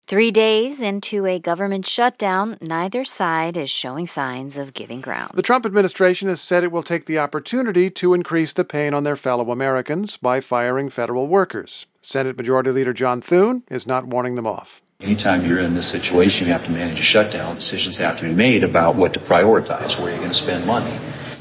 3 days into a government shutdown, neither side is showing signs of giving ground. The Trump administration has said it will take the opportunity to increase the pain on their fellow Americans by firing federal workers. Senate Majority Leader John Thune is not warning them off. Anytime you're in this situation, you have to manage a shutdown. Decisions have to be made about what to prioritize, where you're going to spend money.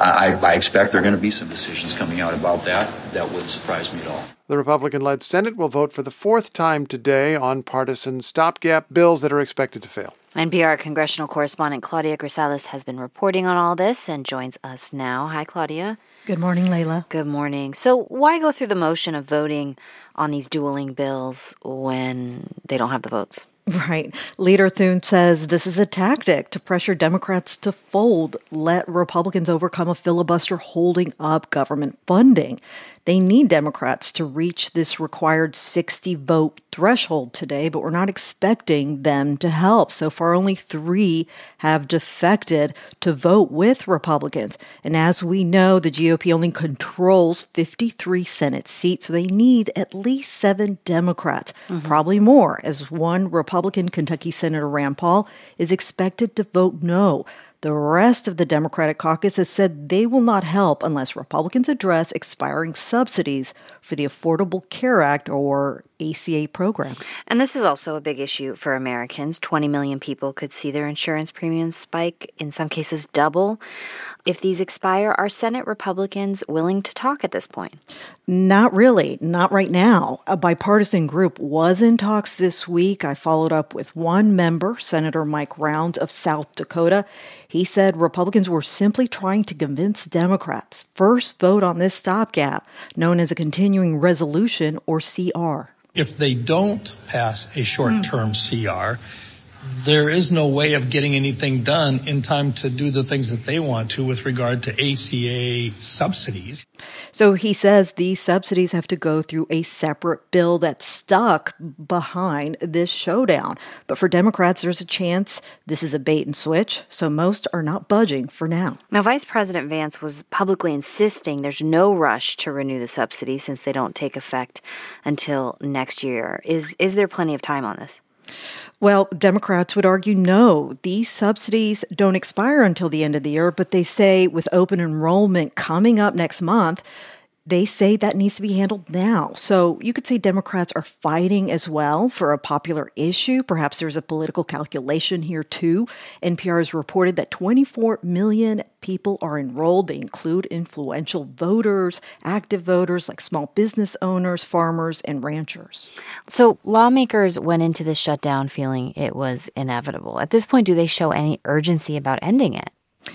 I expect there are going to be some decisions coming out about that. That wouldn't surprise me at all. The Republican-led Senate will vote for the fourth time today on partisan stopgap bills that are expected to fail. NPR congressional correspondent Claudia Grisales has been reporting on all this and joins us now. Hi, Claudia. Good morning, Layla. Good morning. So why go through the motion of voting on these dueling bills when they don't have the votes? Right. Leader Thune says this is a tactic to pressure Democrats to fold, let Republicans overcome a filibuster holding up government funding. They need Democrats to reach this required 60-vote threshold today, but we're not expecting them to help. So far, only 3 have defected to vote with Republicans. And as we know, the GOP only controls 53 Senate seats, so they need at least 7 Democrats, probably more, as one Republican, Kentucky Senator Rand Paul, is expected to vote no. The rest of the Democratic caucus has said they will not help unless Republicans address expiring subsidies for the Affordable Care Act, or ACA program. And this is also a big issue for Americans. 20 million people could see their insurance premiums spike, in some cases double. If these expire, are Senate Republicans willing to talk at this point? Not really. Not right now. A bipartisan group was in talks this week. I followed up with one member, Senator Mike Rounds of South Dakota. He said Republicans were simply trying to convince Democrats first vote on this stopgap, known as a continuing resolution, or CR. If they don't pass a short-term CR, there is no way of getting anything done in time to do the things that they want to with regard to ACA subsidies. So he says these subsidies have to go through a separate bill that's stuck behind this showdown. But for Democrats, there's a chance this is a bait and switch, so most are not budging for now. Now, Vice President Vance was publicly insisting there's no rush to renew the subsidies since they don't take effect until next year. Is there plenty of time on this? Well, Democrats would argue no. These subsidies don't expire until the end of the year, but they say with open enrollment coming up next month, they say that needs to be handled now. So you could say Democrats are fighting as well for a popular issue. Perhaps there's a political calculation here too. NPR has reported that 24 million people are enrolled. They include influential voters, active voters like small business owners, farmers, and ranchers. So lawmakers went into this shutdown feeling it was inevitable. At this point, do they show any urgency about ending it?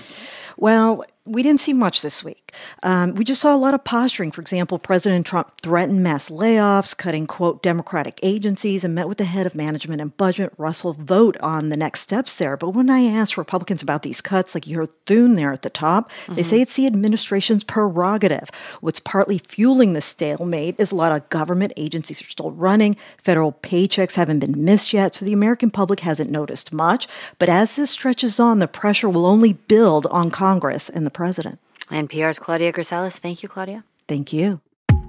Well, we didn't see much this week. We just saw a lot of posturing. For example, President Trump threatened mass layoffs, cutting, quote, Democratic agencies, and met with the head of management and budget, Russell Vought, on the next steps there. But when I asked Republicans about these cuts, like you heard Thune there at the top, they say it's the administration's prerogative. What's partly fueling the stalemate is a lot of government agencies are still running. Federal paychecks haven't been missed yet, so the American public hasn't noticed much. But as this stretches on, the pressure will only build on Congress and the president. NPR's Claudia Grisales. Thank you, Claudia. Thank you.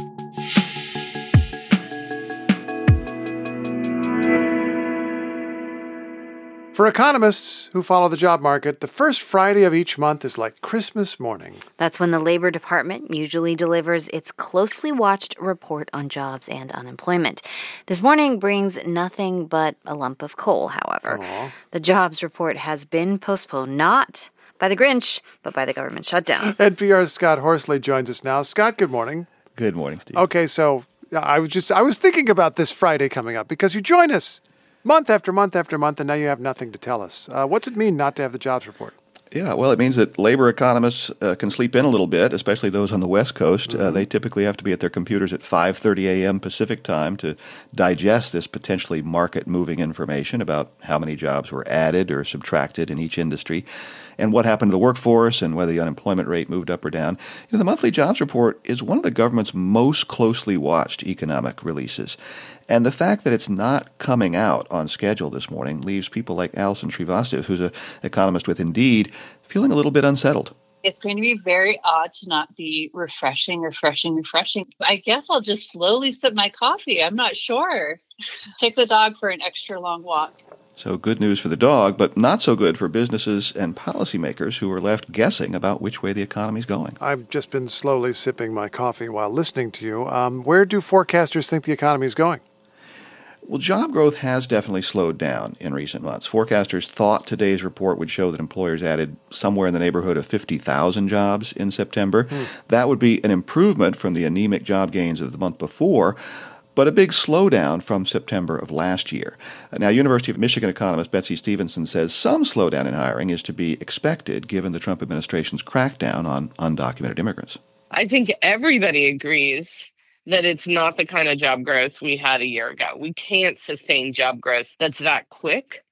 For economists who follow the job market, the first Friday of each month is like Christmas morning. That's when the Labor Department usually delivers its closely watched report on jobs and unemployment. This morning brings nothing but a lump of coal, however. The jobs report has been postponed, not by the Grinch, but by the government shutdown. NPR's Scott Horsley joins us now. Scott, good morning. Good morning, Steve. Okay, so I was thinking about this Friday coming up because you join us month after month after month, and now you have nothing to tell us. What's it mean not to have the jobs report? Yeah, well, it means that labor economists can sleep in a little bit, especially those on the West Coast. They typically have to be at their computers at 5:30 a.m. Pacific time to digest this potentially market-moving information about how many jobs were added or subtracted in each industry and what happened to the workforce and whether the unemployment rate moved up or down. You know, the monthly jobs report is one of the government's most closely watched economic releases. And the fact that it's not coming out on schedule this morning leaves people like Allison Srivastav, who's an economist with Indeed, feeling a little bit unsettled. It's going to be very odd to not be refreshing. I guess I'll just slowly sip my coffee. I'm not sure. Take the dog for an extra long walk. So good news for the dog, but not so good for businesses and policymakers who are left guessing about which way the economy's going. I've just been slowly sipping my coffee while listening to you. Where do forecasters think the economy is going? Well, job growth has definitely slowed down in recent months. Forecasters thought today's report would show that employers added somewhere in the neighborhood of 50,000 jobs in September. That would be an improvement from the anemic job gains of the month before, but a big slowdown from September of last year. Now, University of Michigan economist Betsy Stevenson says some slowdown in hiring is to be expected given the Trump administration's crackdown on undocumented immigrants. I think everybody agrees that it's not the kind of job growth we had a year ago. We can't sustain job growth that's that quick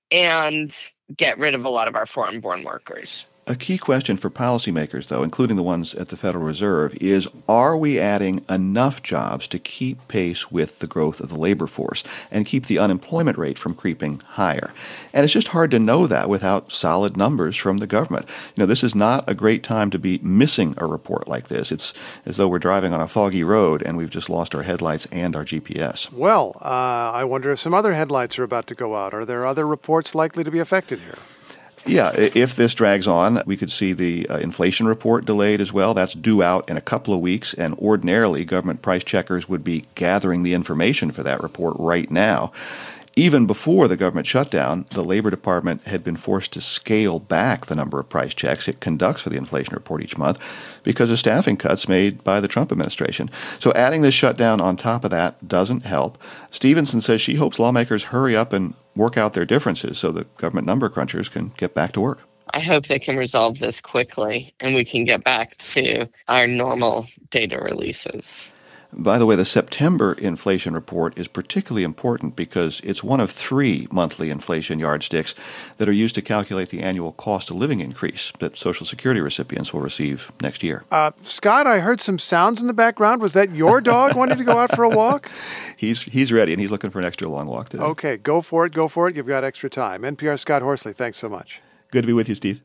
and get rid of a lot of our foreign-born workers. A key question for policymakers, though, including the ones at the Federal Reserve, is are we adding enough jobs to keep pace with the growth of the labor force and keep the unemployment rate from creeping higher? And it's just hard to know that without solid numbers from the government. This is not a great time to be missing a report like this. It's as though we're driving on a foggy road and we've just lost our headlights and our GPS. Well, I wonder if some other headlights are about to go out. Are there other reports likely to be affected here? Yeah, if this drags on, we could see the inflation report delayed as well. That's due out in a couple of weeks, and ordinarily government price checkers would be gathering the information for that report right now. Even before the government shutdown, the Labor Department had been forced to scale back the number of price checks it conducts for the inflation report each month because of staffing cuts made by the Trump administration. So adding this shutdown on top of that doesn't help. Stevenson says she hopes lawmakers hurry up and work out their differences so the government number crunchers can get back to work. I hope they can resolve this quickly and we can get back to our normal data releases. By the way, the September inflation report is particularly important because it's one of 3 monthly inflation yardsticks that are used to calculate the annual cost of living increase that Social Security recipients will receive next year. Scott, I heard some sounds in the background. Was that your dog wanting to go out for a walk? He's ready, and he's looking for an extra long walk today. Okay, go for it. You've got extra time. NPR's Scott Horsley, thanks so much. Good to be with you, Steve.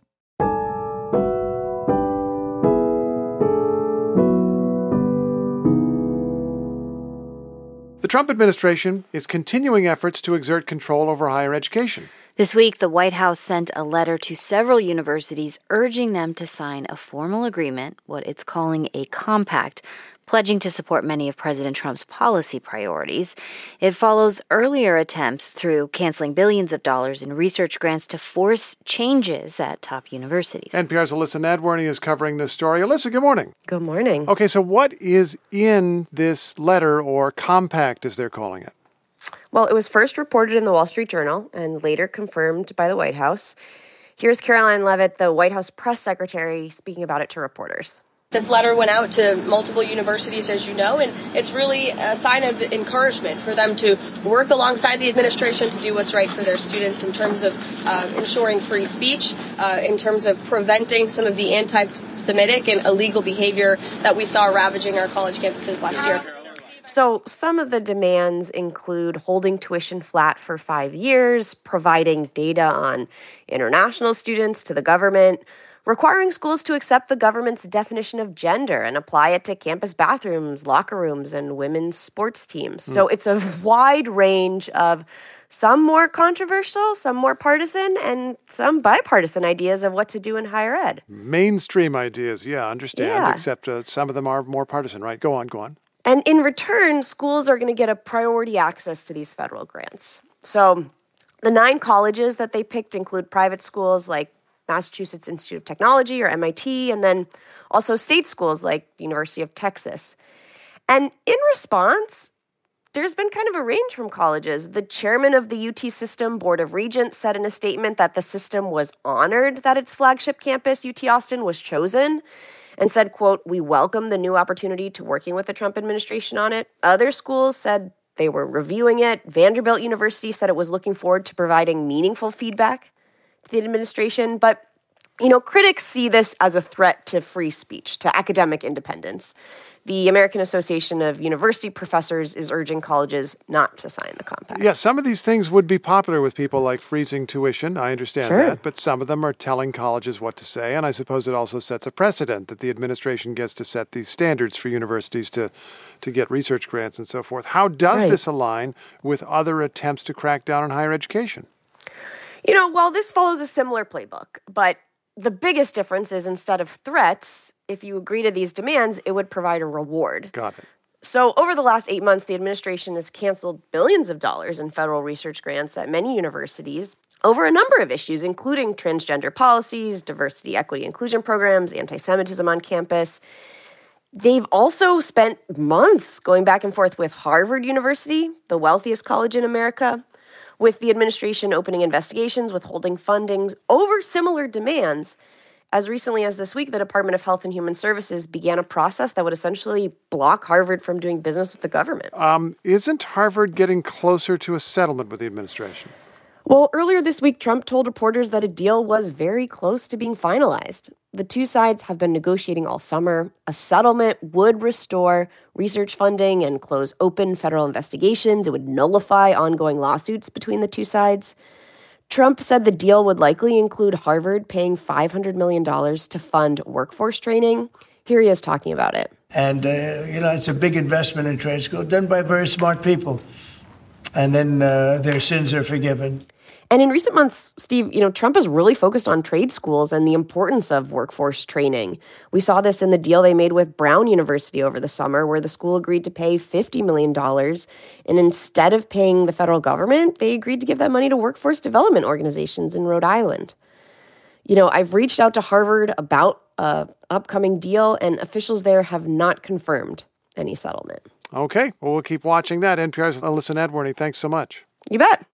The Trump administration is continuing efforts to exert control over higher education. This week, the White House sent a letter to several universities urging them to sign a formal agreement, what it's calling a compact, pledging to support many of President Trump's policy priorities. It follows earlier attempts through canceling billions of dollars in research grants to force changes at top universities. NPR's Alyssa Nadworny is covering this story. Alyssa, good morning. Good morning. Okay, so what is in this letter, or compact as they're calling it? Well, it was first reported in the Wall Street Journal and later confirmed by the White House. Here's Caroline Leavitt, the White House press secretary, speaking about it to reporters. This letter went out to multiple universities, as you know, and it's really a sign of encouragement for them to work alongside the administration to do what's right for their students in terms of ensuring free speech, in terms of preventing some of the anti-Semitic and illegal behavior that we saw ravaging our college campuses last year. So some of the demands include holding tuition flat for 5 years, providing data on international students to the government, requiring schools to accept the government's definition of gender and apply it to campus bathrooms, locker rooms, and women's sports teams. So it's a wide range of some more controversial, some more partisan, and some bipartisan ideas of what to do in higher ed. Mainstream ideas, understand, except some of them are more partisan, right? Go on. And in return, schools are going to get a priority access to these federal grants. So the 9 colleges that they picked include private schools like Massachusetts Institute of Technology, or MIT, and then also state schools like the University of Texas. And in response, there's been kind of a range from colleges. The chairman of the UT System Board of Regents said in a statement that the system was honored that its flagship campus, UT Austin, was chosen, and said, quote, "We welcome the new opportunity to working with the Trump administration on it." Other schools said they were reviewing it. Vanderbilt University said it was looking forward to providing meaningful feedback to the administration. But Critics see this as a threat to free speech, to academic independence. The American Association of University Professors is urging colleges not to sign the compact. Yeah, some of these things would be popular with people like freezing tuition. I understand that. But some of them are telling colleges what to say. And I suppose it also sets a precedent that the administration gets to set these standards for universities to get research grants and so forth. How does this align with other attempts to crack down on higher education? Well, this follows a similar playbook, but the biggest difference is instead of threats, if you agree to these demands, it would provide a reward. Got it. So over the last 8 months, the administration has canceled billions of dollars in federal research grants at many universities over a number of issues, including transgender policies, diversity, equity, inclusion programs, anti-Semitism on campus. They've also spent months going back and forth with Harvard University, the wealthiest college in America, with the administration opening investigations, withholding funding over similar demands. As recently as this week, the Department of Health and Human Services began a process that would essentially block Harvard from doing business with the government. Isn't Harvard getting closer to a settlement with the administration? Well, earlier this week, Trump told reporters that a deal was very close to being finalized. The two sides have been negotiating all summer. A settlement would restore research funding and close open federal investigations. It would nullify ongoing lawsuits between the two sides. Trump said the deal would likely include Harvard paying $500 million to fund workforce training. Here he is talking about it. And, it's a big investment in trade school done by very smart people. And then their sins are forgiven. And in recent months, Steve, Trump has really focused on trade schools and the importance of workforce training. We saw this in the deal they made with Brown University over the summer, where the school agreed to pay $50 million. And instead of paying the federal government, they agreed to give that money to workforce development organizations in Rhode Island. I've reached out to Harvard about an upcoming deal, and officials there have not confirmed any settlement. Okay, well, we'll keep watching that. NPR's Alyssa Nadworny, thanks so much. You bet.